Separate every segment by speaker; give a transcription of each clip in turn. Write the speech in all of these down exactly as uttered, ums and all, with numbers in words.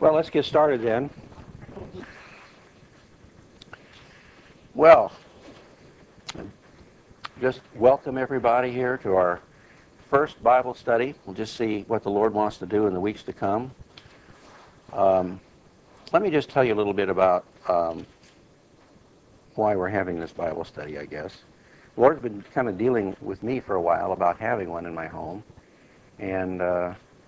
Speaker 1: Well, let's get started then. Well, just welcome everybody here to our first Bible study. We'll just see what the Lord wants to do in the weeks to come. Um, let me just tell you a little bit about um, why we're having this Bible study, I guess. The Lord's been kind of dealing with me for a while about having one in my home. And uh,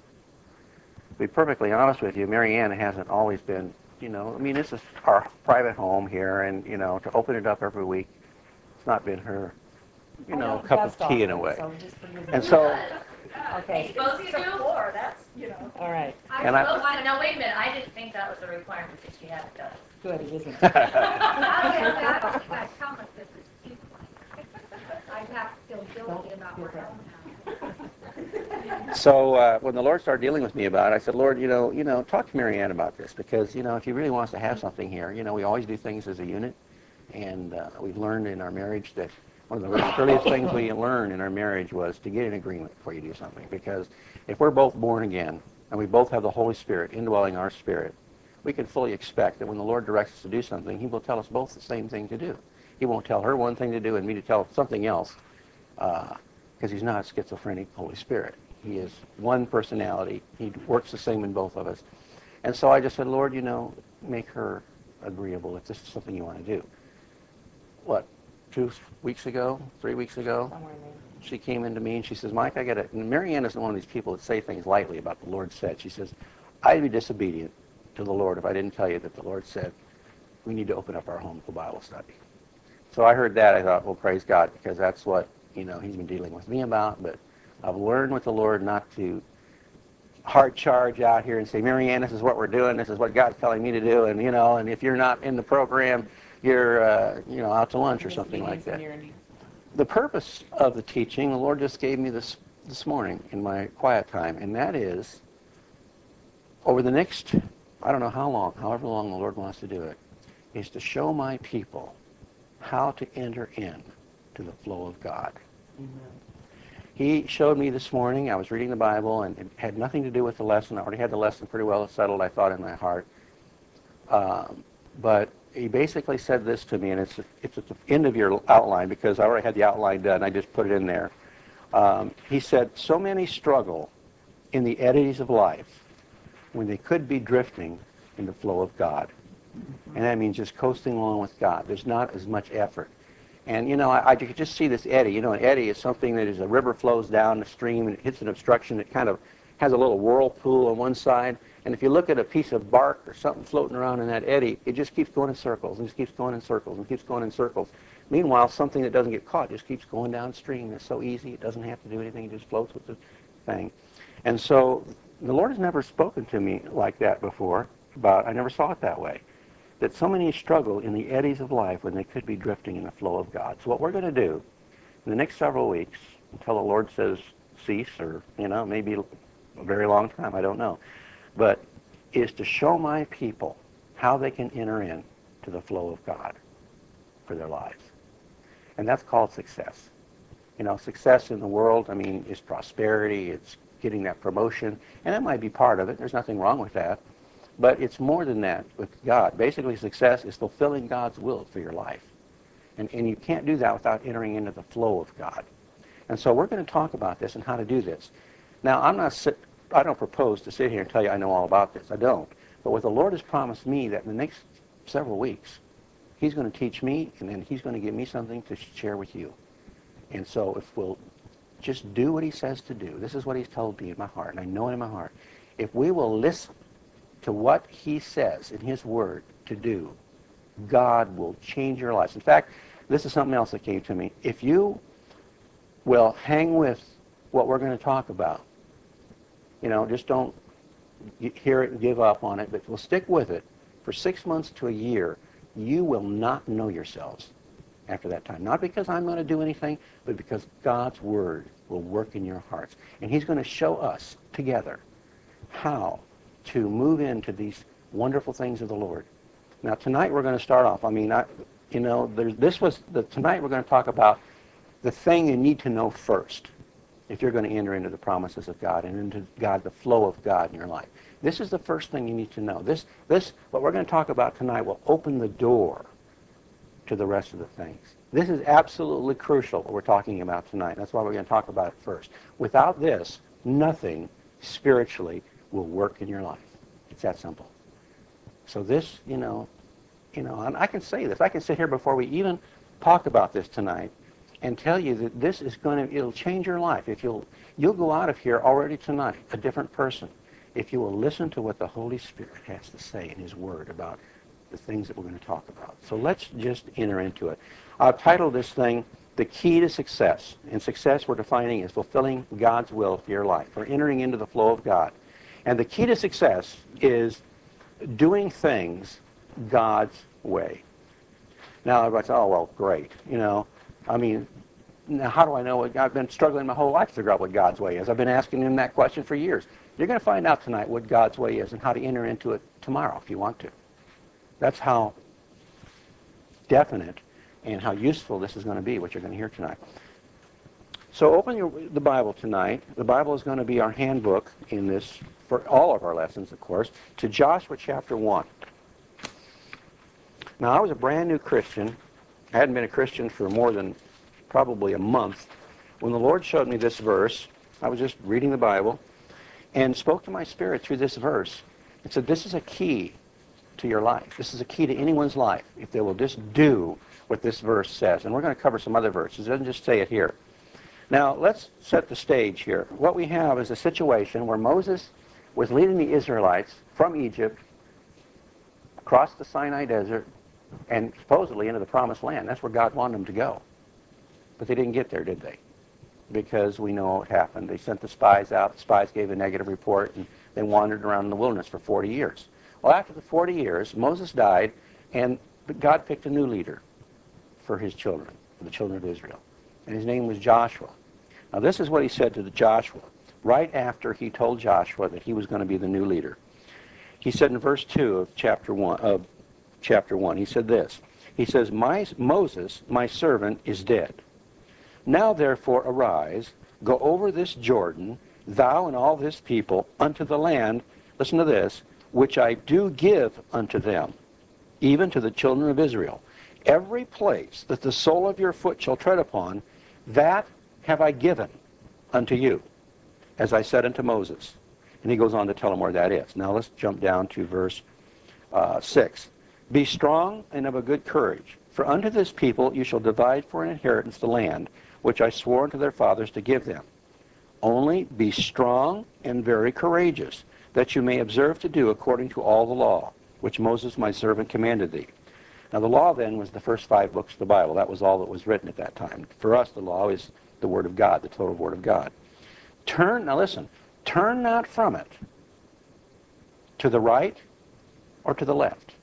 Speaker 1: to be perfectly honest with you, Mary Ann hasn't always been, you know, I mean, this is our private home here, and, you know, to open it up every week, it's not been her, you know, cup of tea in a way.
Speaker 2: So just forgive me.
Speaker 1: And so,
Speaker 2: Okay.
Speaker 3: Suppose you do?
Speaker 2: Floor, that's, you know. All right.
Speaker 3: I
Speaker 1: And I-
Speaker 3: suppose, I, no, wait a minute, I didn't think that was a requirement that she had it done.
Speaker 2: Good, it isn't.
Speaker 4: I don't have that comment that is cute. I have to feel guilty about my own house.
Speaker 1: so uh, when the Lord started dealing with me about it, I said, Lord, you know, you know, talk to Mary Ann about this, because, you know, if he really wants to have something here, you know, we always do things as a unit, and uh, we've learned in our marriage that one of the earliest things we learned in our marriage was to get an agreement before you do something, because if we're both born again and we both have the Holy Spirit indwelling our spirit, we can fully expect that when the Lord directs us to do something, he will tell us both the same thing to do. He won't tell her one thing to do and me to tell something else, because uh, he's not a schizophrenic Holy Spirit. He is one personality. He works the same in both of us. And so I just said, Lord, you know, make her agreeable if this is something you want to do. What, two weeks ago, three weeks ago,
Speaker 2: Somewhere in there.
Speaker 1: she came into me and she says, Mike, I got it. And Mary Ann isn't one of these people that say things lightly about the Lord said. She says, I'd be disobedient to the Lord if I didn't tell you that the Lord said we need to open up our home for Bible study. So I heard that. I thought, well, praise God, because that's what, you know, he's been dealing with me about. But I've learned with the Lord not to hard charge out here and say, Mary Ann, this is what we're doing. This is what God's telling me to do. And, you know, and if you're not in the program, you're, uh, you know, out to lunch or something like that. The purpose of the teaching, the Lord just gave me this this morning in my quiet time, and that is, over the next, I don't know how long, however long the Lord wants to do it, is to show my people how to enter in to the flow of God.
Speaker 2: Mm-hmm.
Speaker 1: He showed me this morning, I was reading the Bible, and it had nothing to do with the lesson. I already had the lesson pretty well settled, I thought, in my heart. Um, but he basically said this to me, and it's, it's at the end of your outline, because I already had the outline done. I just put it in there. Um, he said, so many struggle in the eddies of life when they could be drifting in the flow of God. And that means just coasting along with God. There's not as much effort. And, you know, I, I could just see this eddy. You know, an eddy is something that is a river flows down the stream and it hits an obstruction that kind of has a little whirlpool on one side. And if you look at a piece of bark or something floating around in that eddy, it just keeps going in circles and just keeps going in circles and keeps going in circles. Meanwhile, something that doesn't get caught just keeps going downstream. It's so easy. It doesn't have to do anything. It just floats with the thing. And so the Lord has never spoken to me like that before. About I never saw it that way. That so many struggle in the eddies of life when they could be drifting in the flow of God. So what we're going to do in the next several weeks, until the Lord says cease, or, you know, maybe a very long time, I don't know, but is to show my people how they can enter in to the flow of God for their lives. And that's called success. You know, success in the world, I mean, is prosperity, it's getting that promotion, and that might be part of it. There's nothing wrong with that. But it's more than that with God. Basically, success is fulfilling God's will for your life. And, and you can't do that without entering into the flow of God. And so we're going to talk about this and how to do this. Now, I'm not sit, I don't propose to sit here and tell you I know all about this. I don't. But what the Lord has promised me that in the next several weeks, he's going to teach me, and then he's going to give me something to share with you. And so if we'll just do what he says to do, this is what he's told me in my heart, and I know it in my heart. If we will listen to what he says in his word to do, God will change your lives. In fact, this is something else that came to me. If you will hang with what we're going to talk about, you know, just don't hear it and give up on it, but we'll stick with it for six months to a year, you will not know yourselves after that time. Not because I'm going to do anything, but because God's word will work in your hearts. And he's going to show us together how to move into these wonderful things of the Lord. Now, tonight we're going to start off. I mean, I, you know, there's, this was, the, tonight we're going to talk about the thing you need to know first. if you're going to enter into the promises of God and into God, the flow of God in your life. This is the first thing you need to know. This, this, what we're going to talk about tonight will open the door to the rest of the things. This is absolutely crucial, what we're talking about tonight. That's why we're going to talk about it first. Without this, nothing spiritually will work in your life. It's that simple. So this, you know, you know, and I can say this. I can sit here before we even talk about this tonight and tell you that this is going to, it'll change your life. If you'll, you'll go out of here already tonight a different person if you will listen to what the Holy Spirit has to say in His Word about the things that we're going to talk about. So let's just enter into it. I've titled this thing, The Key to Success. And success we're defining is fulfilling God's will for your life, or entering into the flow of God. And the key to success is doing things God's way. Now everybody says, oh, well, great. You know, I mean, now how do I know what God, I've been struggling my whole life to figure out what God's way is. I've been asking Him that question for years. You're going to find out tonight what God's way is and how to enter into it tomorrow if you want to. That's how definite and how useful this is going to be, what you're going to hear tonight. So open your, the Bible tonight. The Bible is going to be our handbook in this, for all of our lessons, of course, to Joshua chapter one. Now, I was a brand new Christian. I hadn't been a Christian for more than probably a month when the Lord showed me this verse. I was just reading the Bible and spoke to my spirit through this verse and said, this is a key to your life. This is a key to anyone's life if they will just do what this verse says. And we're going to cover some other verses. It doesn't just say it here. Now, let's set the stage here. What we have is a situation where Moses was leading the Israelites from Egypt across the Sinai Desert and supposedly into the Promised Land. That's where God wanted them to go. But they didn't get there, did they? Because we know what happened. They sent the spies out. The spies gave a negative report, and they wandered around in the wilderness for forty years. Well, after the forty years, Moses died, and God picked a new leader for His children, for the children of Israel. And his name was Joshua. Now, this is what he said to the Joshua right after he told Joshua that he was going to be the new leader. He said in verse two of chapter one, of chapter one, he said this. He says, my, Moses, my servant, is dead. Now, therefore, arise, go over this Jordan, thou and all this people, unto the land, listen to this, which I do give unto them, even to the children of Israel. Every place that the sole of your foot shall tread upon, that have I given unto you, as I said unto Moses. And he goes on to tell him where that is. Now let's jump down to verse uh, six. Be strong and of a good courage, for unto this people you shall divide for an inheritance the land, which I swore unto their fathers to give them. Only be strong and very courageous, that you may observe to do according to all the law, which Moses my servant commanded thee. Now the law then was the first five books of the Bible. That was all that was written at that time. For us, the law is the Word of God, the total Word of God. Turn, now listen, turn not from it to the right or to the left.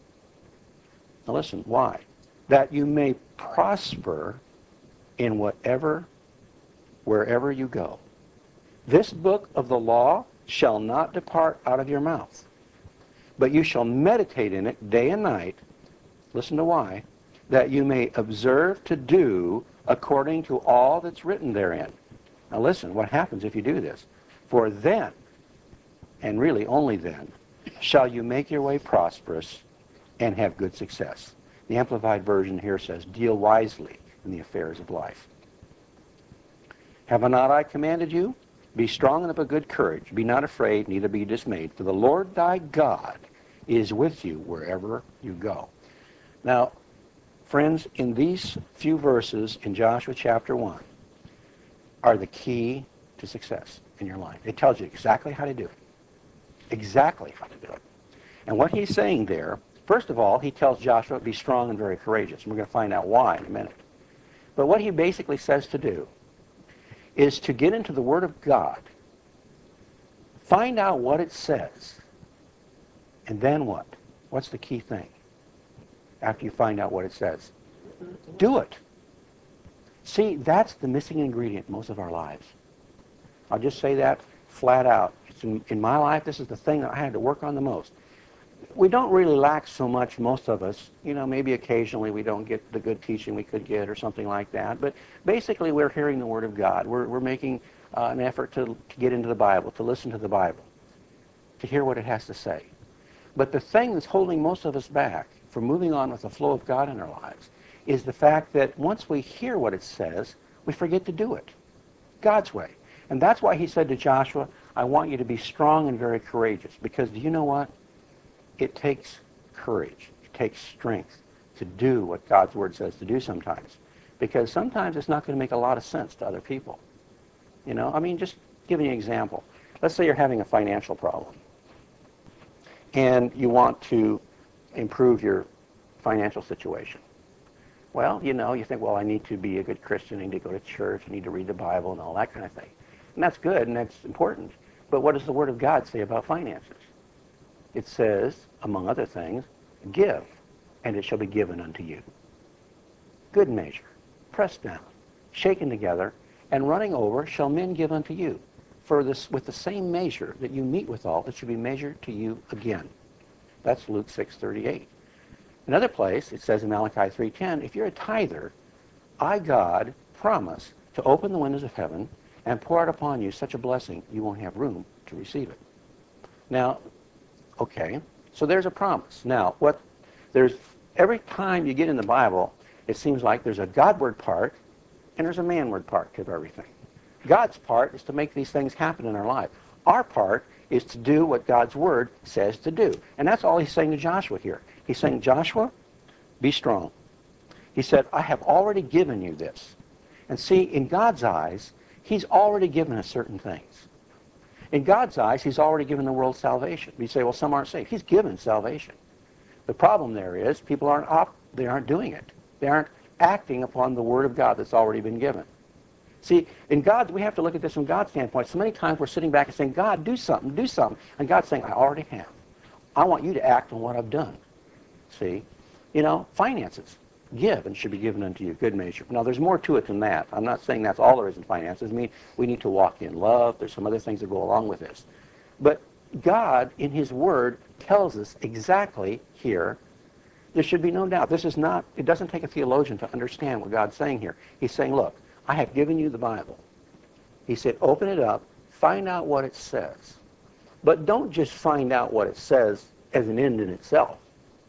Speaker 1: Now listen, why? That you may prosper in whatever, wherever you go. This book of the law shall not depart out of your mouth, but you shall meditate in it day and night. Listen to why. That you may observe to do according to all that's written therein. Now listen, what happens if you do this? For then, and really only then, shall you make your way prosperous and have good success. The Amplified Version here says, deal wisely in the affairs of life. Have I not I commanded you? Be strong and of a good courage. Be not afraid, neither be dismayed. For the Lord thy God is with you wherever you go. Now, friends, in these few verses in Joshua chapter one are the key to success in your life. It tells you exactly how to do it. Exactly how to do it. And what he's saying there, first of all, he tells Joshua, be strong and very courageous. And we're going to find out why in a minute. But what he basically says to do is to get into the Word of God, find out what it says, and then what? What's the key thing after you find out what it says? Do it. See, that's the missing ingredient in most of our lives. I'll just say that flat out. It's in, in my life, this is the thing that I had to work on the most. we don't really lack so much, most of us. You know, maybe occasionally we don't get the good teaching we could get or something like that. But basically, we're hearing the Word of God. We're, we're making uh, an effort to, to get into the Bible, to listen to the Bible, to hear what it has to say. But the thing that's holding most of us back from moving on with the flow of God in our lives is the fact that once we hear what it says, we forget to do it God's way. And that's why he said to Joshua, I want you to be strong and very courageous. Because do you know what? It takes courage. It takes strength to do what God's Word says to do sometimes. Because sometimes it's not going to make a lot of sense to other people. You know, I mean, just give me an example. Let's say you're having a financial problem. And you want to improve your financial situation. Well, you know, you think, well, I need to be a good Christian, I need to go to church, I need to read the Bible and all that kind of thing. And that's good and that's important. But what does the Word of God say about finances? It says, among other things, give, and it shall be given unto you. Good measure, pressed down, shaken together, and running over shall men give unto you. For this, with the same measure that you meet withal, it shall be measured to you again. That's Luke six thirty-eight. Another place, it says in Malachi three ten, if you're a tither, I, God, promise to open the windows of heaven and pour out upon you such a blessing you won't have room to receive it. Now, okay, so there's a promise. Now, what there's every time you get in the Bible, it seems like there's a Godward part and there's a manward part to everything. God's part is to make these things happen in our life. Our part is to do what God's Word says to do. And that's all he's saying to Joshua here. He's saying, Joshua, be strong. He said, I have already given you this. And see, in God's eyes, he's already given us certain things. In God's eyes, he's already given the world salvation. You say, well, some aren't saved. He's given salvation. The problem there is people aren't op- they aren't doing it. They aren't acting upon the Word of God that's already been given. See, in God, we have to look at this from God's standpoint. So many times we're sitting back and saying, God, do something, do something. And God's saying, I already have. I want you to act on what I've done. See? You know, finances. Give and should be given unto you. Good measure. Now, there's more to it than that. I'm not saying that's all there is in finances. I mean, we need to walk in love. There's some other things that go along with this. But God, in his Word, tells us exactly here, there should be no doubt. This is not, it doesn't take a theologian to understand what God's saying here. He's saying, look, I have given you the Bible. He said, open it up, find out what it says. But don't just find out what it says as an end in itself.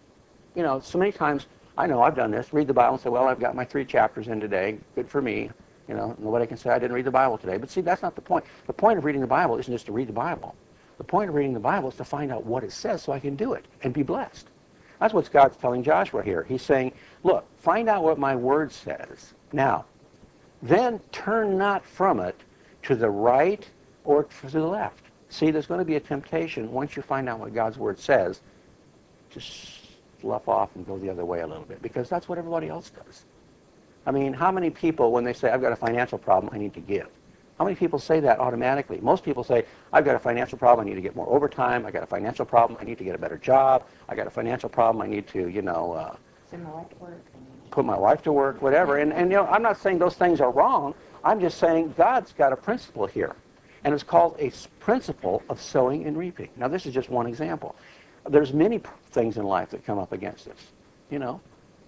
Speaker 1: You know, so many times, I know I've done this, read the Bible and say, well, I've got my three chapters in today, good for me. You know, nobody can say I didn't read the Bible today. But see, that's not the point. The point of reading the Bible isn't just to read the Bible. The point of reading the Bible is to find out what it says so I can do it and be blessed. That's what God's telling Joshua here. He's saying, look, find out what my Word says. Now, then turn not from it to the right or to the left. See, there's going to be a temptation once you find out what God's Word says to slough off and go the other way a little bit, because that's what everybody else does. I mean, how many people, when they say, I've got a financial problem, I need to give? How many people say that automatically? Most people say, I've got a financial problem, I need to get more overtime. I've got a financial problem, I need to get a better job. I've got a financial problem, I need to, you know, uh,
Speaker 2: Send my wife to work.
Speaker 1: put my wife to work, whatever. And, and, you know, I'm not saying those things are wrong. I'm just saying God's got a principle here. And it's called a principle of sowing and reaping. Now, this is just one example. There's many things in life that come up against us. You know,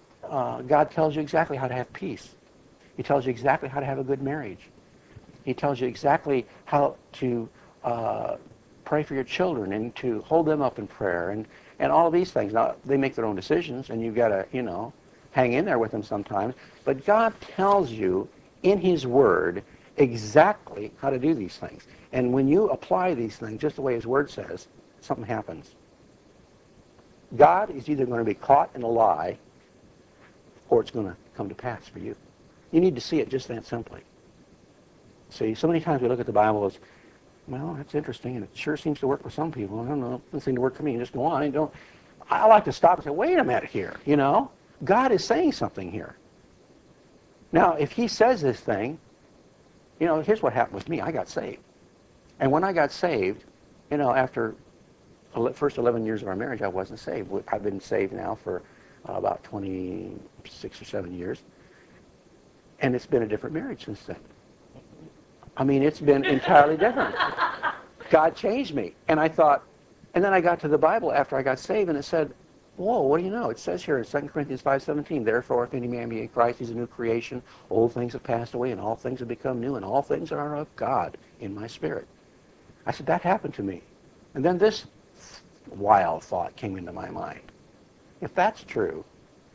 Speaker 1: uh, God tells you exactly how to have peace. He tells you exactly how to have a good marriage. He tells you exactly how to uh, pray for your children and to hold them up in prayer and, and all of these things. Now, they make their own decisions, and you've got to, you know, hang in there with them sometimes. But God tells you in his Word exactly how to do these things. And when you apply these things just the way his Word says, something happens. God is either going to be caught in a lie or it's going to come to pass for you. You need to see it just that simply. See, so many times we look at the Bible as, well, that's interesting, and it sure seems to work for some people. I don't know, it doesn't seem to work for me. Just go on and don't. I like to stop and say, wait a minute here, you know. God is saying something here. Now, if he says this thing, you know, here's what happened with me. I got saved. And when I got saved, you know, after the first eleven years of our marriage, I wasn't saved. I've been saved now for uh, about twenty-six or seven years. And it's been a different marriage since then. I mean, it's been entirely different. God changed me. And I thought, And then I got to the Bible after I got saved, and it said, whoa, what do you know? It says here in Second Corinthians five seventeen, therefore, if any man be in Christ, he's a new creation. Old things have passed away, and all things have become new, and all things are of God in my spirit. I said, that happened to me. And then this wild thought came into my mind. If that's true,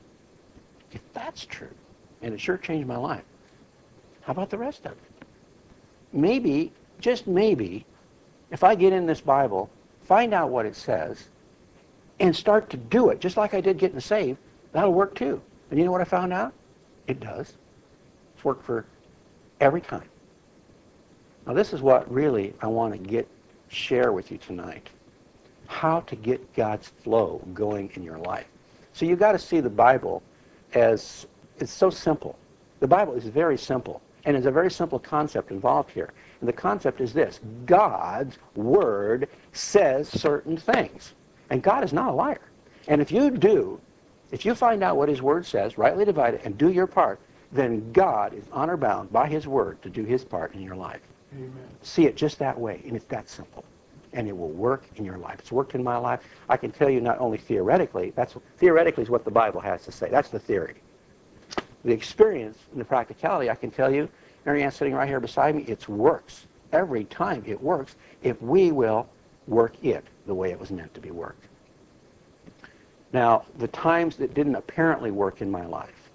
Speaker 1: if that's true, and it sure changed my life, how about the rest of it? Maybe, just maybe, if I get in this Bible, find out what it says, and start to do it, just like I did getting saved, that'll work too. And you know what I found out? It does. It's worked for every time. Now this is what really I want to get, share with you tonight. How to get God's flow going in your life. So you've got to see the Bible as, it's so simple. The Bible is very simple. And there's a very simple concept involved here. And the concept is this: God's Word says certain things. And God is not a liar. And if you do, if you find out what His Word says, rightly divide it, and do your part, then God is honor bound by His Word to do His part in your life. Amen. See it just that way, and it's that simple. And it will work in your life. It's worked in my life. I can tell you not only theoretically, that's theoretically is what the Bible has to say. That's the theory. The experience and the practicality, I can tell you, Mary Ann's sitting right here beside me, it works. Every time it works if we will work it the way it was meant to be worked. Now, the times that didn't apparently work in my life,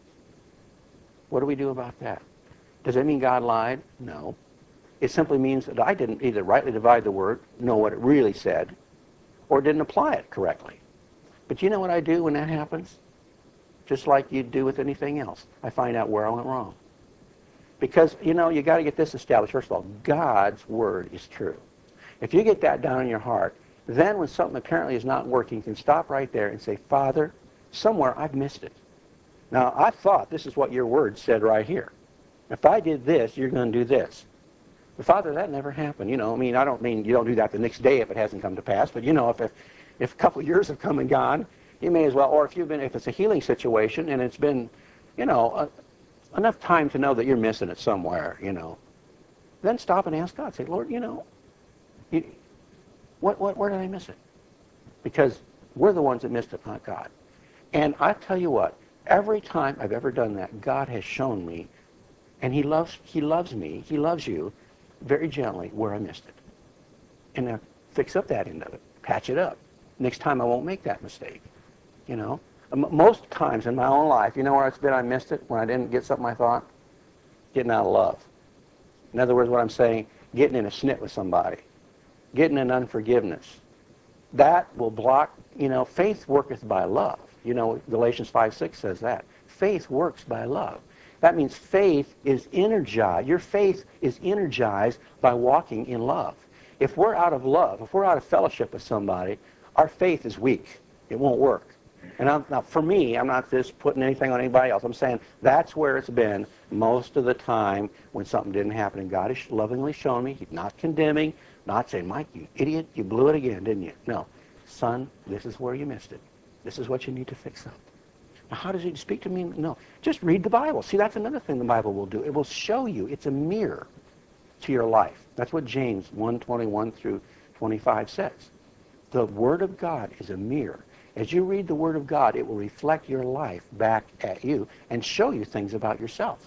Speaker 1: what do we do about that? Does that mean God lied? No. It simply means that I didn't either rightly divide the Word, know what it really said, or didn't apply it correctly. But you know what I do when that happens? Just like you do with anything else. I find out where I went wrong. Because, you know, you got to get this established. First of all, God's Word is true. If you get that down in your heart, then when something apparently is not working, you can stop right there and say, Father, somewhere I've missed it. Now, I thought this is what your Word said right here. If I did this, you're going to do this. But Father, that never happened. You know, I mean, I don't mean you don't do that the next day if it hasn't come to pass, but you know, if if, if a couple of years have come and gone, you may as well, or if you've been, if it's a healing situation and it's been, you know, a, enough time to know that you're missing it somewhere, you know, then stop and ask God. Say, Lord, you know, you, what, what, where did I miss it? Because we're the ones that missed it, not God. And I tell you what, every time I've ever done that, God has shown me, and He loves, He loves me, He loves you, very gently where I missed it. And now fix up that end of it. Patch it up. Next time I won't make that mistake. You know? M- most times in my own life, you know where it's been I missed it? When I didn't get something I thought? Getting out of love. In other words, what I'm saying, getting in a snit with somebody. Getting in unforgiveness. That will block, you know, faith worketh by love. You know, Galatians five six says that. Faith works by love. That means faith is energized. Your faith is energized by walking in love. If we're out of love, if we're out of fellowship with somebody, our faith is weak. It won't work. And I'm, now, for me, I'm not just putting anything on anybody else. I'm saying that's where it's been most of the time when something didn't happen. And God has lovingly shown me. He's not condemning, not saying, Mike, you idiot, you blew it again, didn't you? No. Son, this is where you missed it. This is what you need to fix up. Now, how does He speak to me? No. Just read the Bible. See, that's another thing the Bible will do. It will show you. It's a mirror to your life. That's what James one twenty-one through twenty-five says. The Word of God is a mirror. As you read the Word of God, it will reflect your life back at you and show you things about yourself.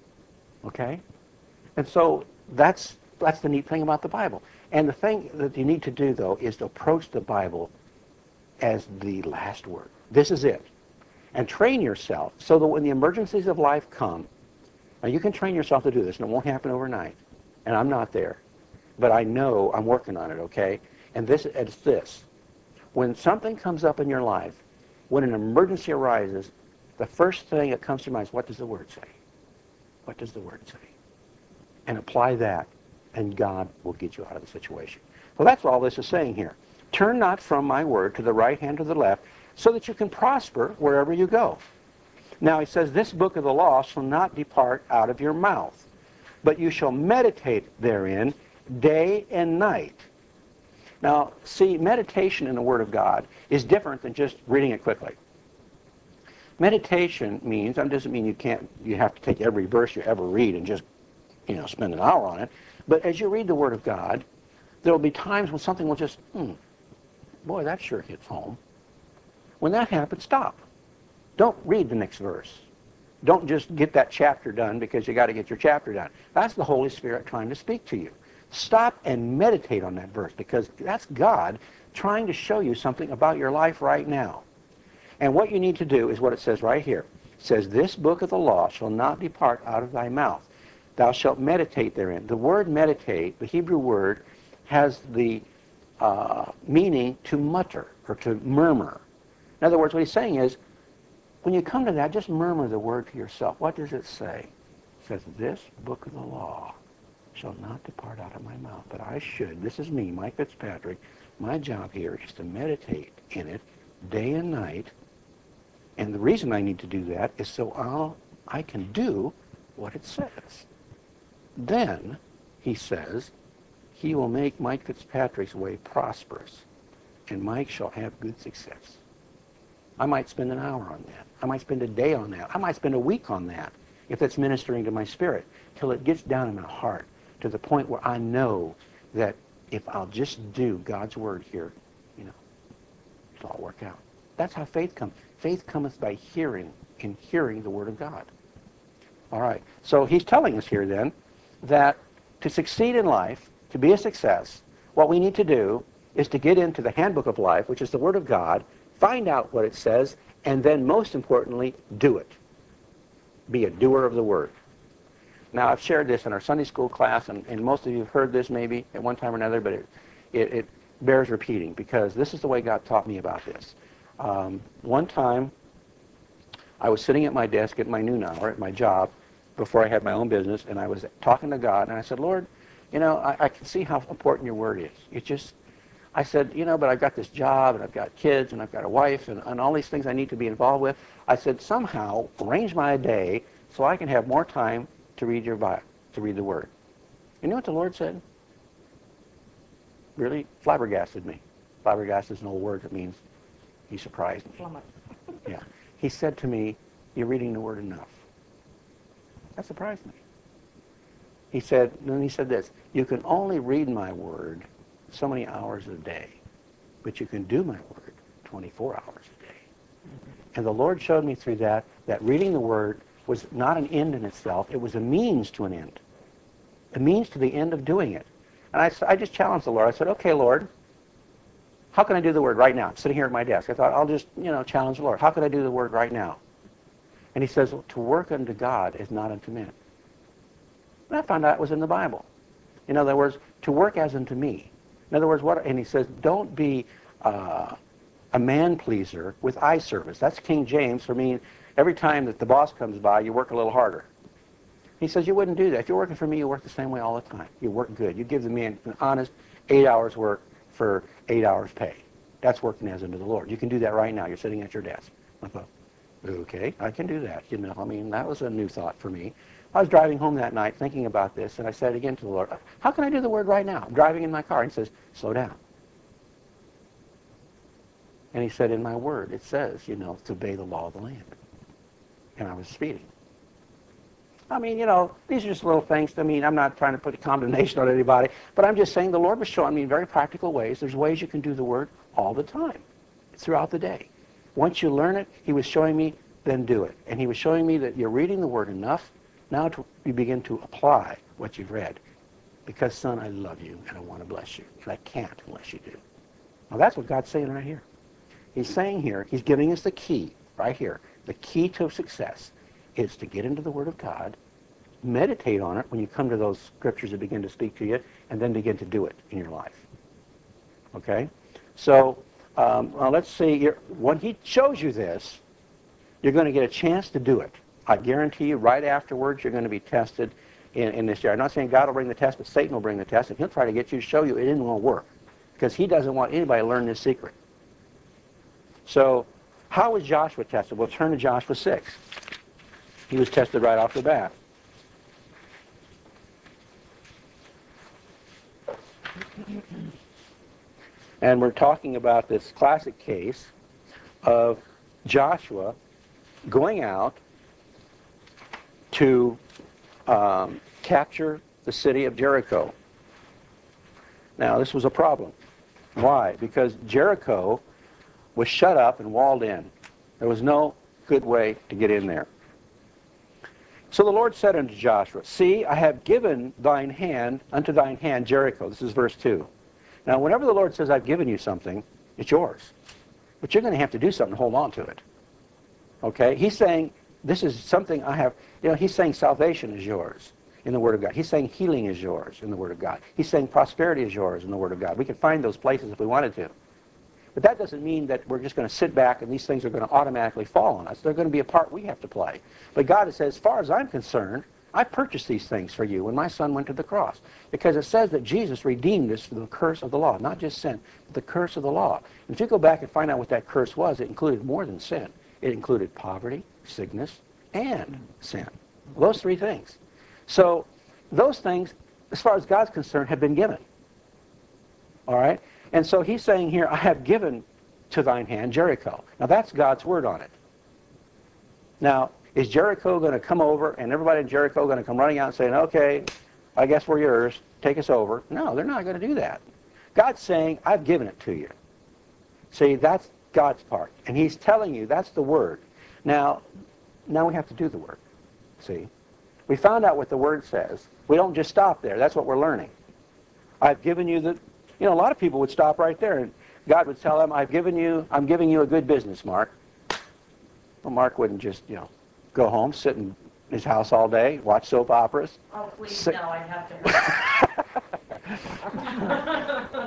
Speaker 1: Okay? And so that's that's the neat thing about the Bible. And the thing that you need to do, though, is to approach the Bible as the last word. This is it. And train yourself so that when the emergencies of life come, now you can train yourself to do this, and it won't happen overnight. And I'm not there. But I know I'm working on it, okay? And this it's this. When something comes up in your life, when an emergency arises, the first thing that comes to your mind is, what does the Word say? What does the Word say? And apply that, and God will get you out of the situation. Well, that's all this is saying here. Turn not from my word to the right hand or the left, so that you can prosper wherever you go. Now he says, this book of the law shall not depart out of your mouth, but you shall meditate therein day and night. Now, see, meditation in the Word of God is different than just reading it quickly. Meditation means, that doesn't mean you can't, you have to take every verse you ever read and just, you know, spend an hour on it. But as you read the Word of God, there will be times when something will just, hmm, boy, that sure hits home. When that happens, stop. Don't read the next verse. Don't just get that chapter done because you got to get your chapter done. That's the Holy Spirit trying to speak to you. Stop and meditate on that verse, because that's God trying to show you something about your life right now. And what you need to do is what it says right here. It says, this book of the law shall not depart out of thy mouth. Thou shalt meditate therein. The word meditate, the Hebrew word, has the uh, meaning to mutter or to murmur. In other words, what he's saying is, when you come to that, just murmur the word to yourself. What does it say? It says, this book of the law shall not depart out of my mouth, but I should. This is me, Mike Fitzpatrick. My job here is to meditate in it day and night. And the reason I need to do that is so I'll, I can do what it says. Then, he says, he will make Mike Fitzpatrick's way prosperous, and Mike shall have good success. I might spend an hour on that. I might spend a day on that. I might spend a week on that if it's ministering to my spirit, till it gets down in my heart to the point where I know that if I'll just do God's word here, you know, it'll all work out. That's how faith comes. Faith cometh by hearing, and hearing the word of God. All right. So he's telling us here then that to succeed in life, to be a success, what we need to do is to get into the handbook of life, which is the word of God, find out what it says, and then most importantly, do it. Be a doer of the word. Now, I've shared this in our Sunday school class, and, and most of you have heard this maybe at one time or another, but it, it, it bears repeating, because this is the way God taught me about this. Um, one time, I was sitting at my desk at my noon hour at my job before I had my own business, and I was talking to God, and I said, Lord, you know, I, I can see how important your word is. It just, I said, you know, but I've got this job, and I've got kids, and I've got a wife, and, and all these things I need to be involved with. I said, somehow, arrange my day so I can have more time to read your Bible, to read the Word. You know what the Lord said? Really flabbergasted me. Flabbergasted is an old word that means he surprised me. Yeah. He said to me, you're reading the Word enough. That surprised me. He said, and then he said this, you can only read my Word so many hours a day, but you can do my Word twenty-four hours a day. Mm-hmm. And the Lord showed me through that, that reading the Word was not an end in itself. It was a means to an end. A means to the end of doing it. And I, I just challenged the Lord. I said, okay, Lord, how can I do the Word right now? I'm sitting here at my desk. I thought, I'll just, you know, challenge the Lord. How can I do the Word right now? And he says, to work unto God is not unto men. And I found out it was in the Bible. In other words, to work as unto me. In other words, what? And he says, don't be uh, a man-pleaser with eye service. That's King James for me. Every time that the boss comes by, you work a little harder. He says, you wouldn't do that. If you're working for me, you work the same way all the time. You work good. You give the man an honest eight hours work for eight hours pay. That's working as unto the Lord. You can do that right now. You're sitting at your desk. I thought, okay, I can do that. You know, I mean, that was a new thought for me. I was driving home that night thinking about this, and I said again to the Lord, how can I do the Word right now? I'm driving in my car. And he says, slow down. And he said, in my Word, it says, you know, to obey the law of the land. And I was speeding. I mean, you know, these are just little things. I mean, I'm not trying to put a condemnation on anybody, but I'm just saying the Lord was showing me in very practical ways. There's ways you can do the Word all the time, throughout the day. Once you learn it, he was showing me, then do it. And he was showing me that you're reading the Word enough. Now to, you begin to apply what you've read. Because, son, I love you, and I want to bless you. And I can't unless you do. Now, that's what God's saying right here. He's saying here, he's giving us the key, right here. The key to success is to get into the Word of God, meditate on it when you come to those scriptures that begin to speak to you, and then begin to do it in your life. Okay? So, um, well, let's see. You're, when he shows you this, you're going to get a chance to do it. I guarantee you, right afterwards, you're going to be tested in, in this area. I'm not saying God will bring the test, but Satan will bring the test, and he'll try to get you to show you it isn't going to work, because he doesn't want anybody to learn this secret. So, how was Joshua tested? Well, turn to Joshua six. He was tested right off the bat. And we're talking about this classic case of Joshua going out to um, capture the city of Jericho. Now, this was a problem. Why? Because Jericho was shut up and walled in. There was no good way to get in there. So the Lord said unto Joshua, See, I have given thine hand unto thine hand Jericho. This is verse two. Now, whenever the Lord says, I've given you something, it's yours. But you're going to have to do something to hold on to it. Okay? He's saying, this is something I have, you know, he's saying salvation is yours in the Word of God. He's saying healing is yours in the Word of God. He's saying prosperity is yours in the Word of God. We can find those places if we wanted to. But that doesn't mean that we're just going to sit back and these things are going to automatically fall on us. They're going to be a part we have to play. But God has said, as far as I'm concerned, I purchased these things for you when my son went to the cross. Because it says that Jesus redeemed us from the curse of the law. Not just sin, but the curse of the law. And if you go back and find out what that curse was, it included more than sin. It included poverty, sickness, and sin. Those three things. So those things, as far as God's concerned, have been given. All right? And so he's saying here, I have given to thine hand Jericho. Now that's God's word on it. Now, is Jericho going to come over and everybody in Jericho going to come running out and saying, okay, I guess we're yours, take us over? No, they're not going to do that. God's saying, I've given it to you. See, that's God's part. And he's telling you, that's the word. Now, now we have to do the word. See? We found out what the word says. We don't just stop there. That's what we're learning. I've given you the... You know, a lot of people would stop right there and God would tell them, I've given you, I'm giving you a good business, Mark. Well, Mark wouldn't just, you know, go home, sit in his house all day, watch soap operas.
Speaker 3: Oh, please,
Speaker 1: sit-
Speaker 3: no, I'd have to.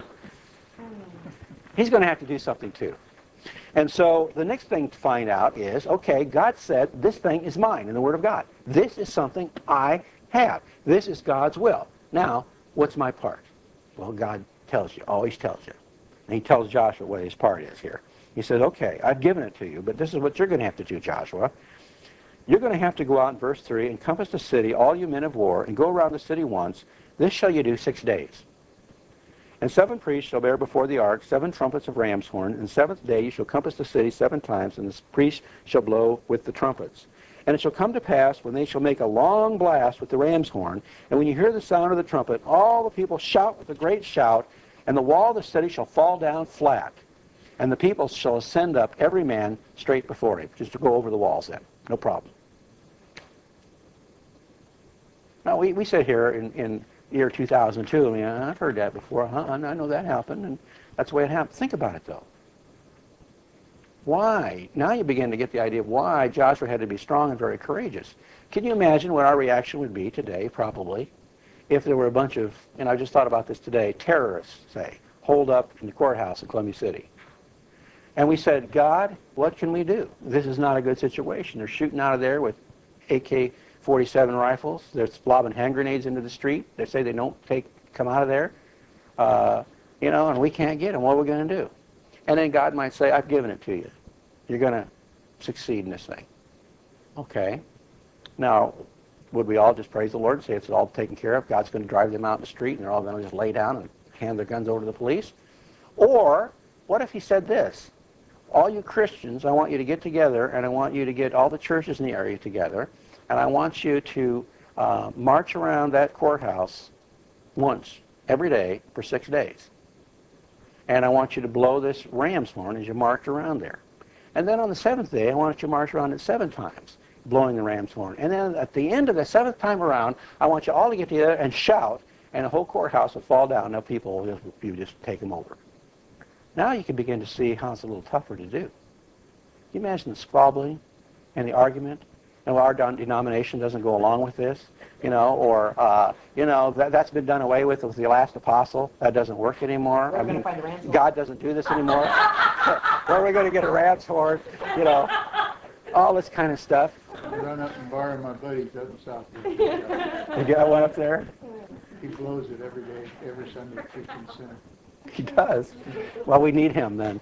Speaker 1: He's going to have to do something too. And so the next thing to find out is, okay, God said this thing is mine in the Word of God. This is something I have. This is God's will. Now, what's my part? Well, God tells you, always tells you. And he tells Joshua what his part is here. He says, okay, I've given it to you, but this is what you're going to have to do, Joshua. You're going to have to go out in verse three, encompass the city, all you men of war, and go around the city once. This shall you do six days. And seven priests shall bear before the ark seven trumpets of ram's horn, and the seventh day you shall compass the city seven times, and the priests shall blow with the trumpets. And it shall come to pass, when they shall make a long blast with the ram's horn, and when you hear the sound of the trumpet, all the people shout with a great shout, and the wall of the city shall fall down flat, and the people shall ascend up, every man straight before him, just to go over the walls then. No problem. Now, we, we sit here in, in year two thousand two, I mean, I've heard that before. Huh? I know that happened, and that's the way it happened. Think about it, though. Why? Now you begin to get the idea of why Joshua had to be strong and very courageous. Can you imagine what our reaction would be today, probably, if there were a bunch of, and I just thought about this today, terrorists, say, holed up in the courthouse in Columbia City. And we said, God, what can we do? This is not a good situation. They're shooting out of there with A K forty-seven rifles. They're lobbing hand grenades into the street. They say they don't take come out of there. Uh, you know, and we can't get them. What are we going to do? And then God might say, I've given it to you. You're going to succeed in this thing. Okay. Now, would we all just praise the Lord and say it's all taken care of? God's going to drive them out in the street and they're all going to just lay down and hand their guns over to the police? Or, what if he said this? All you Christians, I want you to get together and I want you to get all the churches in the area together and I want you to uh, march around that courthouse once every day for six days. And I want you to blow this ram's horn as you march around there. And then on the seventh day, I want you to march around it seven times, blowing the ram's horn. And then at the end of the seventh time around, I want you all to get together and shout, and the whole courthouse will fall down. Now people will just, you just take them over. Now you can begin to see how it's a little tougher to do. Can you imagine the squabbling and the argument? And our denomination doesn't go along with this, you know, or, uh, you know, that, that's been done away with with the last apostle. That doesn't work anymore.
Speaker 2: We're
Speaker 1: I
Speaker 2: going
Speaker 1: mean,
Speaker 2: to find a ram's horn.
Speaker 1: God doesn't do this anymore. Where are we going to get a ram's horn? You know, all this kind of stuff.
Speaker 5: I run up and borrow my buddies up in South Florida.
Speaker 1: You got one up there?
Speaker 5: He blows it every day, every Sunday at Christian Center.
Speaker 1: He does. Well, we need him then.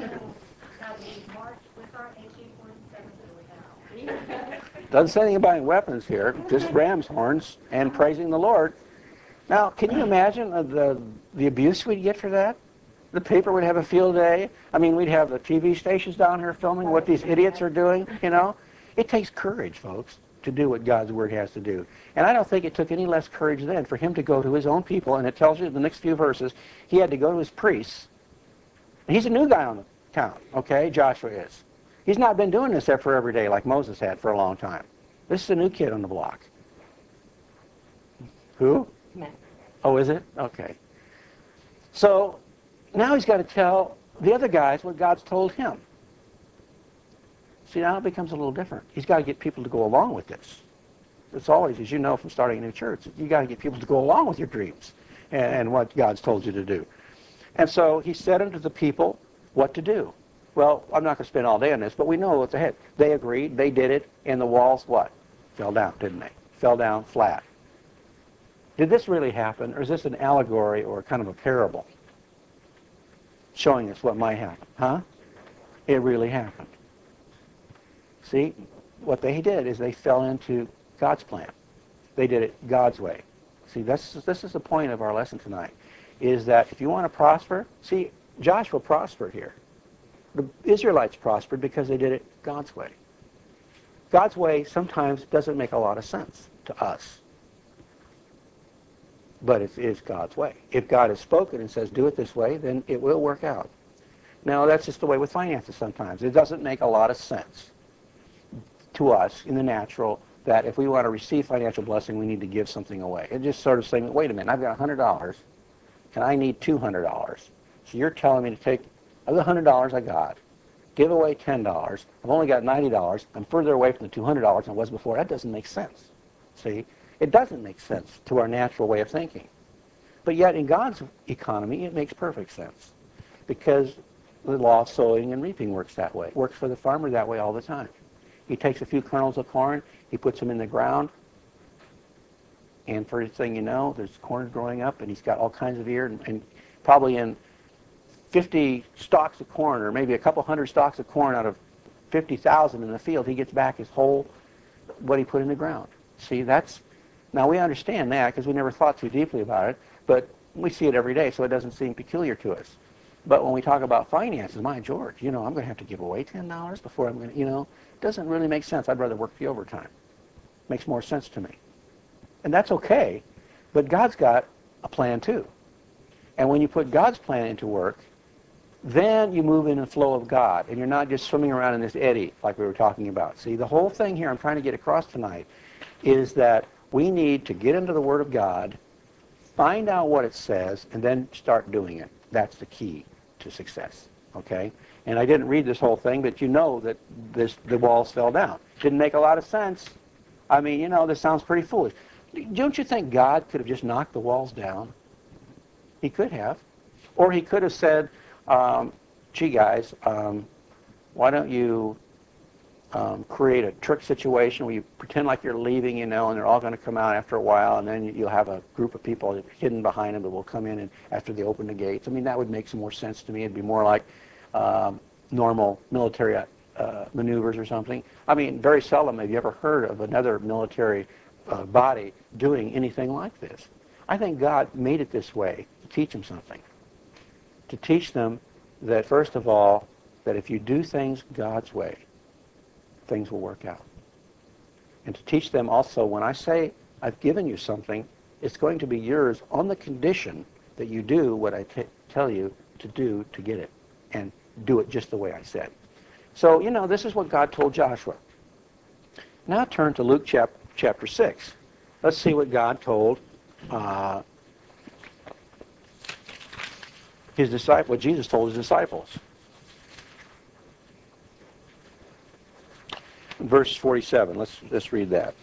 Speaker 4: Now, we march with our A K forty-sevens now.
Speaker 1: Doesn't say anything about any weapons here, just ram's horns and praising the Lord. Now, can you imagine the, the abuse we'd get for that? The paper would have a field day. I mean, we'd have the T V stations down here filming what these idiots are doing, you know? It takes courage, folks, to do what God's Word has to do. And I don't think it took any less courage then for him to go to his own people, and it tells you in the next few verses, he had to go to his priests He's a new guy on the town, okay? Joshua is. He's not been doing this for every day like Moses had for a long time. This is a new kid on the block. Who?
Speaker 2: Matt.
Speaker 1: Oh, is it? Okay. So now he's got to tell the other guys what God's told him. See, now it becomes a little different. He's got to get people to go along with this. It's always, as you know from starting a new church, you got to get people to go along with your dreams and, and what God's told you to do. And so he said unto the people what to do. Well, I'm not going to spend all day on this, but we know what's ahead. They agreed, they did it, and the walls, what? Fell down, didn't they? Fell down flat. Did this really happen, or is this an allegory or kind of a parable showing us what might happen? Huh? It really happened. See, what they did is they fell into God's plan. They did it God's way. See, this is, this is the point of our lesson tonight, is that if you want to prosper, see, Joshua prospered here. The Israelites prospered because they did it God's way. God's way sometimes doesn't make a lot of sense to us, but it is God's way. If God has spoken and says, do it this way, then it will work out. Now, that's just the way with finances sometimes. It doesn't make a lot of sense to us in the natural that if we want to receive financial blessing, we need to give something away. It just sort of saying, wait a minute, I've got one hundred dollars, and I need two hundred dollars. So you're telling me to take of the one hundred dollars I got, give away ten dollars. I've only got ninety dollars. I'm further away from the two hundred dollars than I was before. That doesn't make sense. See? It doesn't make sense to our natural way of thinking. But yet in God's economy, it makes perfect sense, because the law of sowing and reaping works that way. It works for the farmer that way all the time. He takes a few kernels of corn, he puts them in the ground, and first thing you know, there's corn growing up, and he's got all kinds of ear, and, and probably in fifty stalks of corn, or maybe a couple hundred stalks of corn out of fifty thousand in the field, he gets back his whole, what he put in the ground. See, that's, now we understand that because we never thought too deeply about it, but we see it every day, so it doesn't seem peculiar to us. But when we talk about finances, my George, you know, I'm going to have to give away ten dollars before I'm going to, you know, it doesn't really make sense. I'd rather work the overtime. Makes more sense to me. And that's okay, but God's got a plan too. And when you put God's plan into work, then you move in the flow of God, and you're not just swimming around in this eddy like we were talking about. See, the whole thing here I'm trying to get across tonight is that we need to get into the Word of God, find out what it says, and then start doing it. That's the key to success, okay? And I didn't read this whole thing, but you know that this, the walls fell down. Didn't make a lot of sense. I mean, you know, this sounds pretty foolish. Don't you think God could have just knocked the walls down? He could have. Or he could have said, um, gee, guys, um, why don't you um, create a trick situation where you pretend like you're leaving, you know, and they're all going to come out after a while, and then you'll have a group of people hidden behind them that will come in and after they open the gates. I mean, that would make some more sense to me. It'd be more like um, normal military uh, maneuvers or something. I mean, very seldom have you ever heard of another military uh, body doing anything like this. I think God made it this way to teach them something. To teach them that, first of all, that if you do things God's way, things will work out. And to teach them also, when I say I've given you something, it's going to be yours on the condition that you do what I t- tell you to do to get it, and do it just the way I said. So, you know, this is what God told Joshua. Now turn to Luke chap- chapter six. Let's see what God told uh, his disciples, what Jesus told his disciples. Verse forty-seven, let's, let's read that.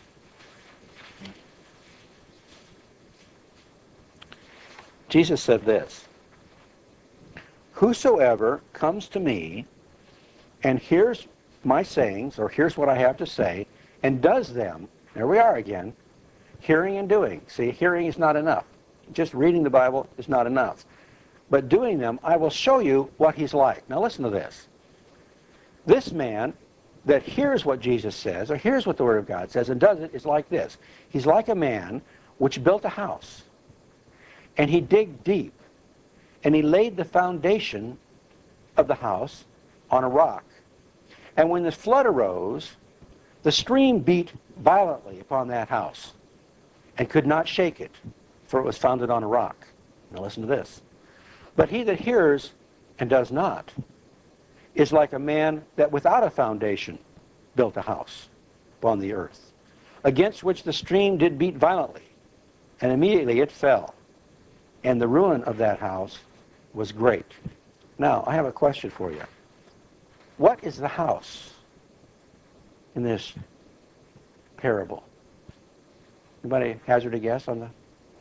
Speaker 1: Jesus said this, "Whosoever comes to me and hears my sayings, or hears what I have to say, and does them," there we are again, hearing and doing. See, hearing is not enough. Just reading the Bible is not enough. But doing them, I will show you what he's like. Now listen to this. This man that hears what Jesus says, or hears what the Word of God says, and does it, is like this. He's like a man which built a house, and he digged deep, and he laid the foundation of the house on a rock. And when the flood arose, the stream beat violently upon that house, and could not shake it, for it was founded on a rock. Now listen to this. But he that hears and does not is like a man that without a foundation built a house upon the earth, against which the stream did beat violently, and immediately it fell, and the ruin of that house was great. Now, I have a question for you. What is the house in this parable? Anybody hazard a guess on the...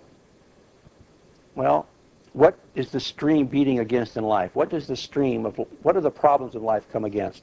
Speaker 1: Well, what is the stream beating against in life? What does the stream of... What are the problems of life come against?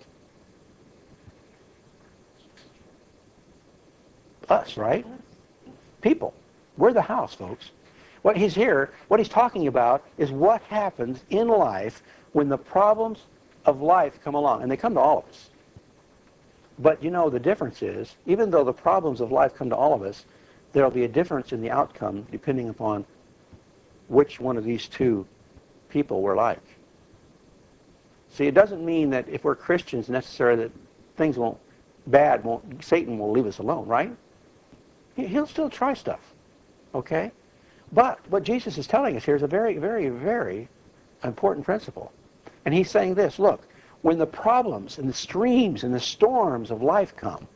Speaker 1: Us, right? People. We're the house, folks. What he's here, what he's talking about is what happens in life when the problems of life come along. And they come to all of us. But you know, the difference is, even though the problems of life come to all of us, there will be a difference in the outcome depending upon which one of these two people we're like. See, it doesn't mean that if we're Christians necessarily that things won't, bad won't, Satan will leave us alone, right? He, he'll still try stuff, okay? But what Jesus is telling us here is a very, very, very important principle. And he's saying this, look, when the problems and the streams and the storms of life come,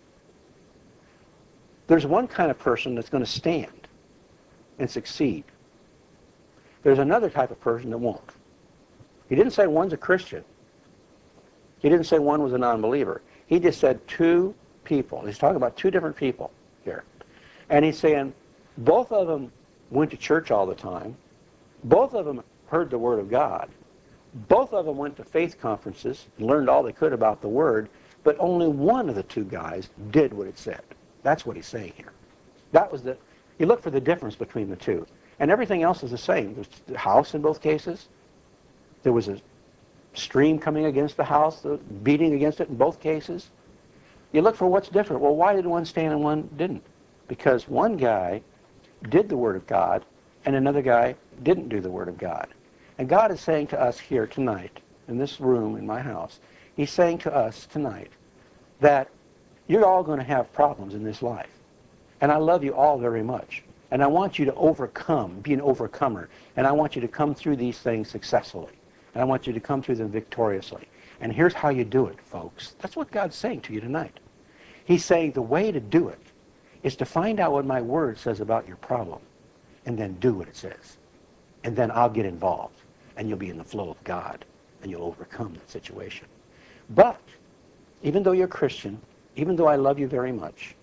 Speaker 1: there's one kind of person that's going to stand and succeed. There's another type of person that won't. He didn't say one's a Christian. He didn't say one was a non-believer. He just said two people. He's talking about two different people here. And he's saying both of them went to church all the time. Both of them heard the Word of God. Both of them went to faith conferences and learned all they could about the Word, but only one of the two guys did what it said. That's what he's saying here. That was the, you look for the difference between the two. And everything else is the same. There's the house in both cases. There was a stream coming against the house, the beating against it in both cases. You look for what's different. Well, why did one stand and one didn't? Because one guy did the Word of God and another guy didn't do the Word of God. And God is saying to us here tonight, in this room, in my house, he's saying to us tonight that you're all going to have problems in this life. And I love you all very much. And I want you to overcome, be an overcomer. And I want you to come through these things successfully. And I want you to come through them victoriously. And here's how you do it, folks. That's what God's saying to you tonight. He's saying the way to do it is to find out what my Word says about your problem and then do what it says. And then I'll get involved. And you'll be in the flow of God. And you'll overcome that situation. But, even though you're Christian, even though I love you very much,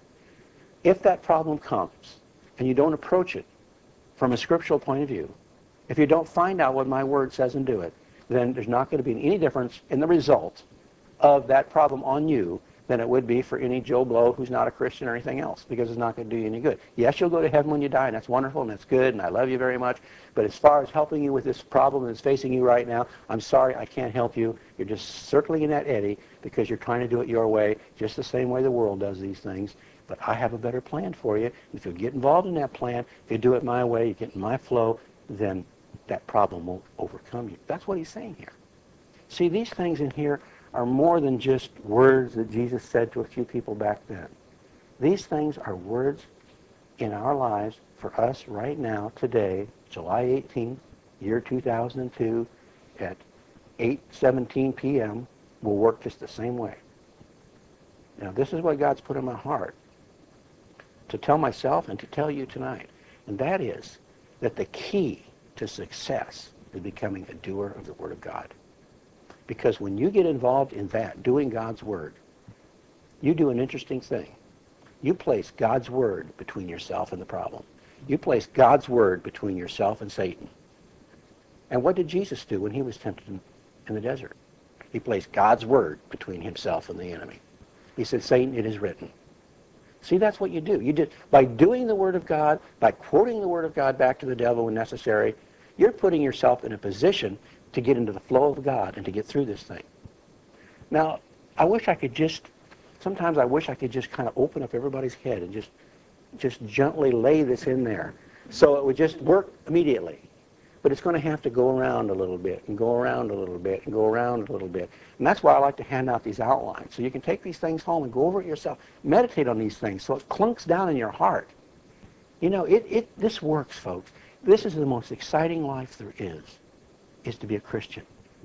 Speaker 1: if that problem comes and you don't approach it from a scriptural point of view, if you don't find out what my Word says and do it, then there's not going to be any difference in the result of that problem on you than it would be for any Joe Blow who's not a Christian or anything else, because it's not going to do you any good. Yes, you'll go to heaven when you die, and that's wonderful, and that's good, and I love you very much, but as far as helping you with this problem that's facing you right now, I'm sorry, I can't help you. You're just circling in that eddy because you're trying to do it your way, just the same way the world does these things. But I have a better plan for you. If you get involved in that plan, if you do it my way, you get in my flow, then that problem won't overcome you. That's what he's saying here. See, these things in here are more than just words that Jesus said to a few people back then. These things are words in our lives for us right now, today, July eighteenth, year two thousand two, at eight seventeen p m, will work just the same way. Now, this is what God's put in my heart to tell myself and to tell you tonight, and that is that the key to success is becoming a doer of the Word of God. Because when you get involved in that, doing God's Word, you do an interesting thing. You place God's Word between yourself and the problem. You place God's Word between yourself and Satan. And what did Jesus do when he was tempted in, in the desert? He placed God's Word between himself and the enemy. He said, Satan, it is written. See, that's what you do. You did by doing the Word of God, by quoting the Word of God back to the devil when necessary, you're putting yourself in a position to get into the flow of God and to get through this thing. Now, I wish I could just, sometimes I wish I could just kind of open up everybody's head and just, just gently lay this in there so it would just work immediately. But it's going to have to go around a little bit and go around a little bit and go around a little bit. And that's why I like to hand out these outlines. So you can take these things home and go over it yourself. Meditate on these things so it clunks down in your heart. You know, it, it this works, folks. This is the most exciting life there is, is to be a Christian.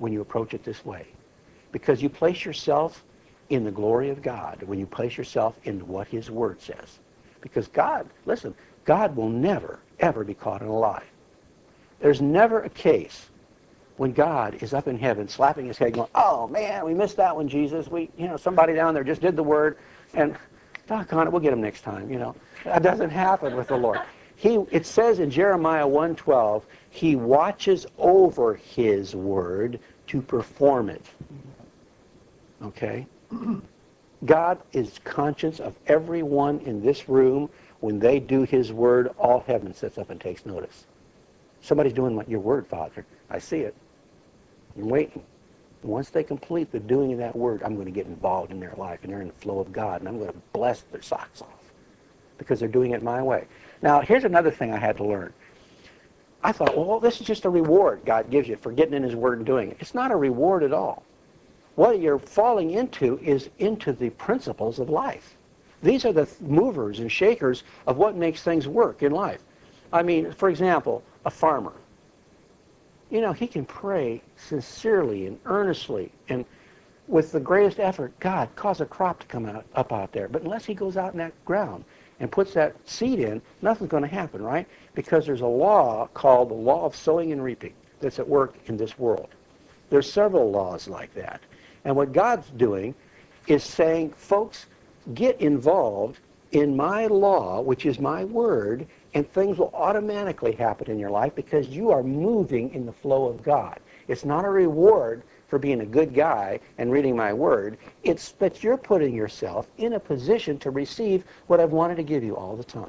Speaker 1: when you approach it this way. Because you place yourself in the glory of God when you place yourself in what his word says. Because God, listen, God will never, ever be caught in a lie. There's never a case when God is up in heaven slapping his head going, oh man, we missed that one, Jesus. We, you know, somebody down there just did the word, and doggone it, we'll get him next time, you know. That doesn't happen with the Lord. He, it says in Jeremiah one twelve, he watches over his word to perform it. Okay? God is conscious of everyone in this room. When they do his word, all heaven sits up and takes notice. Somebody's doing your word, Father. I see it. I'm waiting. Once they complete the doing of that word, I'm going to get involved in their life, and they're in the flow of God, and I'm going to bless their socks off because they're doing it my way. Now, here's another thing I had to learn. I thought, well, this is just a reward God gives you for getting in his word and doing it. It's not a reward at all. What you're falling into is into the principles of life. These are the movers and shakers of what makes things work in life. I mean, for example, a farmer. You know, he can pray sincerely and earnestly and with the greatest effort, God, cause a crop to come out up out there. But unless he goes out in that ground and puts that seed in, nothing's going to happen, right? Because there's a law called the law of sowing and reaping that's at work in this world. There's several laws like that. And what God's doing is saying, folks, get involved in my law, which is my word, and things will automatically happen in your life because you are moving in the flow of God. It's not a reward for being a good guy and reading my word. It's that you're putting yourself in a position to receive what I've wanted to give you all the time.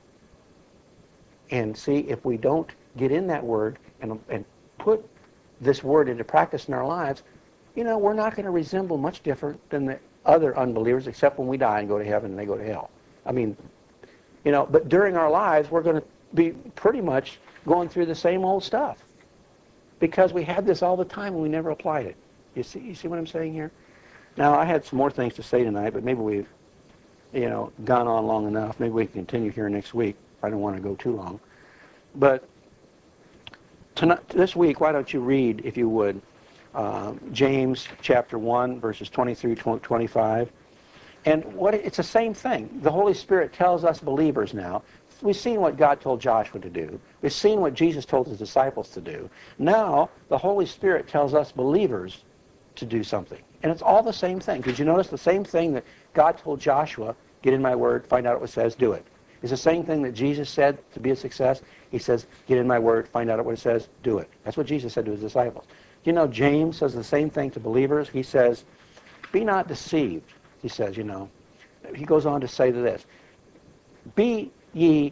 Speaker 1: And see, if we don't get in that word and, and put this word into practice in our lives, you know, we're not going to resemble much different than the other unbelievers, except when we die and go to heaven and they go to hell. I mean, you know, but during our lives, we're going to be pretty much going through the same old stuff because we had this all the time and we never applied it. You see, you see what I'm saying here? Now, I had some more things to say tonight, but maybe we've, you know, gone on long enough. Maybe we can continue here next week. I don't want to go too long. But tonight, this week, why don't you read, if you would, uh, James chapter one, verses twenty through twenty-five. And what it's the same thing. The Holy Spirit tells us believers now. We've seen what God told Joshua to do. We've seen what Jesus told his disciples to do. Now, the Holy Spirit tells us believers to do something. And it's all the same thing. Did you notice the same thing that God told Joshua, get in my word, find out what it says, do it. It's the same thing that Jesus said to be a success. He says, get in my word, find out what it says, do it. That's what Jesus said to his disciples. You know, James says the same thing to believers. He says, be not deceived. He says, you know, he goes on to say this, be ye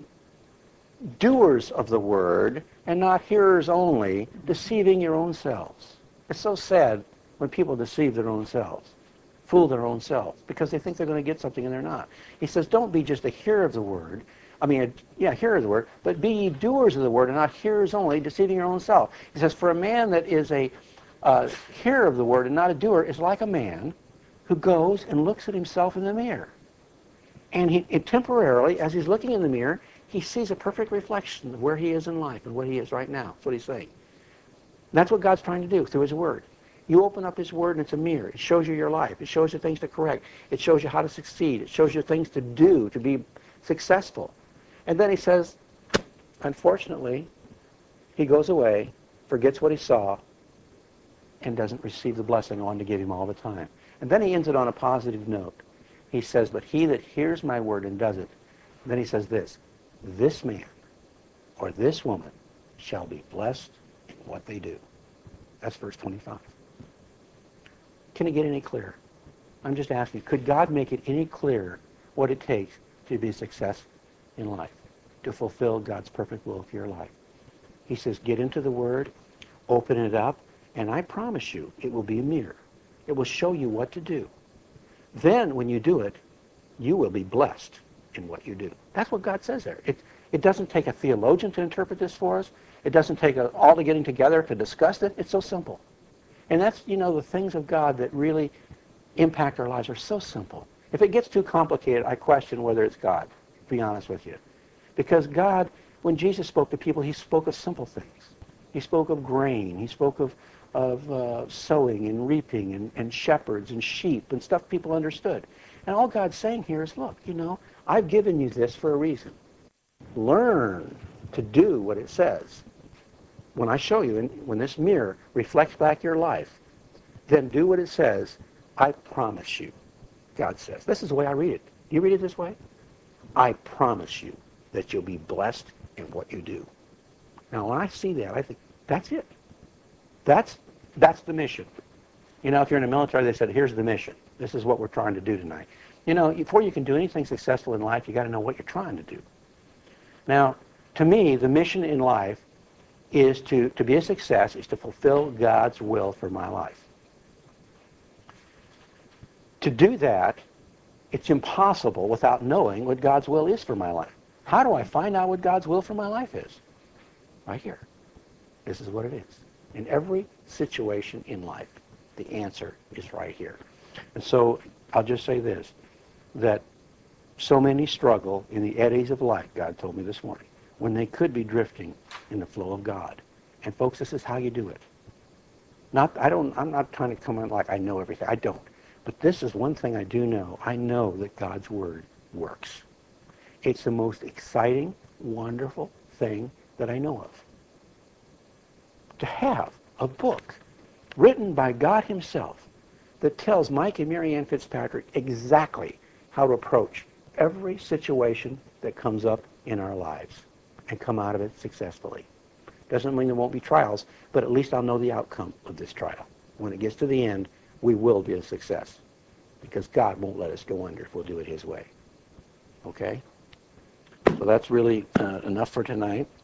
Speaker 1: doers of the word and not hearers only, deceiving your own selves. It's so sad when people deceive their own selves, fool their own selves, because they think they're going to get something and they're not. He says, don't be just a hearer of the word. I mean, a, yeah, hearer of the word, but be ye doers of the word and not hearers only, deceiving your own self. He says, for a man that is a uh, hearer of the word and not a doer is like a man who goes and looks at himself in the mirror. And he it temporarily, as he's looking in the mirror, he sees a perfect reflection of where he is in life and what he is right now. That's what he's saying. That's what God's trying to do through his word. You open up his word and it's a mirror. It shows you your life. It shows you things to correct. It shows you how to succeed. It shows you things to do to be successful. And then he says, unfortunately, he goes away, forgets what he saw, and doesn't receive the blessing I wanted to give him all the time. And then he ends it on a positive note. He says, but he that hears my word and does it, then he says this, this man or this woman shall be blessed in what they do. That's verse twenty-five. Can it get any clearer? I'm just asking, could God make it any clearer what it takes to be a success in life, to fulfill God's perfect will for your life? He says, get into the word, open it up, and I promise you, it will be a mirror. It will show you what to do. Then, when you do it, you will be blessed in what you do. That's what God says there. It, it doesn't take a theologian to interpret this for us. It doesn't take a, all the getting together to discuss it. It's so simple. And that's, you know, the things of God that really impact our lives are so simple. If it gets too complicated, I question whether it's God, to be honest with you. Because God, when Jesus spoke to people, he spoke of simple things. He spoke of grain. He spoke of of uh, sowing and reaping and, and shepherds and sheep and stuff people understood. And all God's saying here is, look, you know, I've given you this for a reason. Learn to do what it says. When I show you, and when this mirror reflects back your life, then do what it says. I promise you, God says. This is the way I read it. Do you read it this way? I promise you that you'll be blessed in what you do. Now, when I see that, I think, that's it. That's, that's the mission. You know, if you're in the military, they said, here's the mission. This is what we're trying to do tonight. You know, before you can do anything successful in life, you got to know what you're trying to do. Now, to me, the mission in life is to, to be a success, is to fulfill God's will for my life. To do that, it's impossible without knowing what God's will is for my life. How do I find out what God's will for my life is? Right here. This is what it is. In every situation in life, the answer is right here. And so I'll just say this, that so many struggle in the eddies of life, God told me this morning, when they could be drifting in the flow of God. And folks, this is how you do it. Not, I don't, I'm not trying to come in like I know everything. I don't. But this is one thing I do know. I know that God's Word works. It's the most exciting, wonderful thing that I know of. To have a book written by God Himself that tells Mike and Mary Ann Fitzpatrick exactly how to approach every situation that comes up in our lives and come out of it successfully. Doesn't mean there won't be trials, but at least I'll know the outcome of this trial. When it gets to the end, we will be a success because God won't let us go under if we'll do it His way. Okay? So that's really uh, enough for tonight.